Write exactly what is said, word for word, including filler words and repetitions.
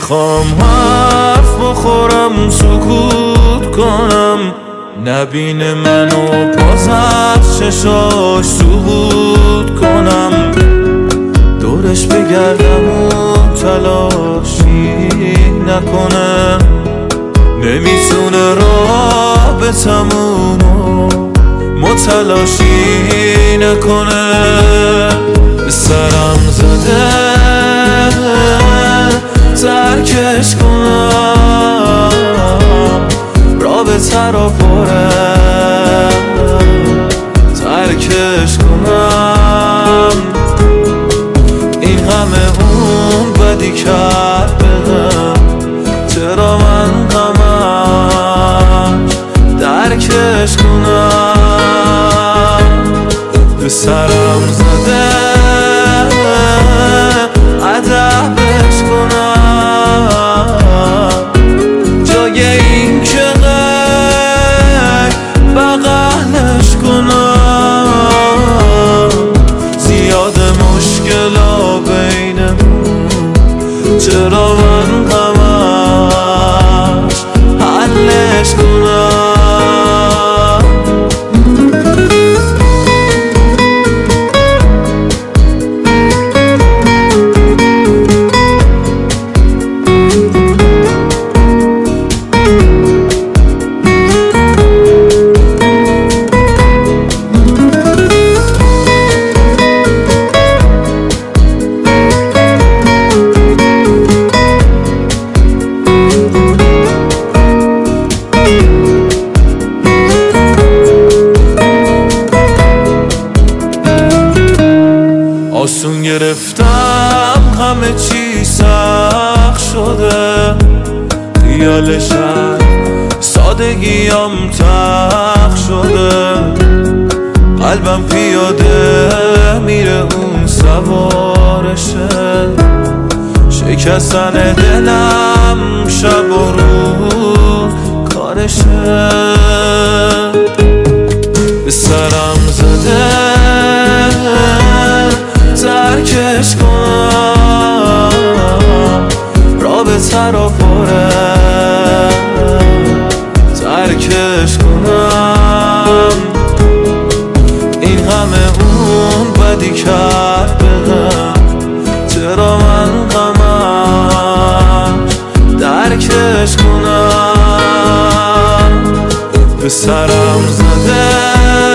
میخوام حرف بخورم سکوت کنم، نبینه منو باز از چشاش سقوط کنم، دورش بگردم و تلاشی نکنه، نمیتونه رابطمونو متلاشی نکنه. به سرم زده ترکش کنم، رابطه را پره ترکش کنم، این همه اون بدی کرد بهم، چرا من همش درکش کنم. به سرم زده ادبش کنم، جای این که غیر بغلش کنم، زیاد مشکلا بینمون، چرا من همش حلش کنم. آسون گرفتم همه چی سخت شده، خیالشم سادگیم تخت شده، قلبم پیاده میره اون سوارشه، شکستن دلم شب و روز کارشه. به سرم زده ترکش کنم، رابطه را پره ترکش کنم، این همه اون بدی کرد بهم، چرا من همش درکش کنم. به سرم زده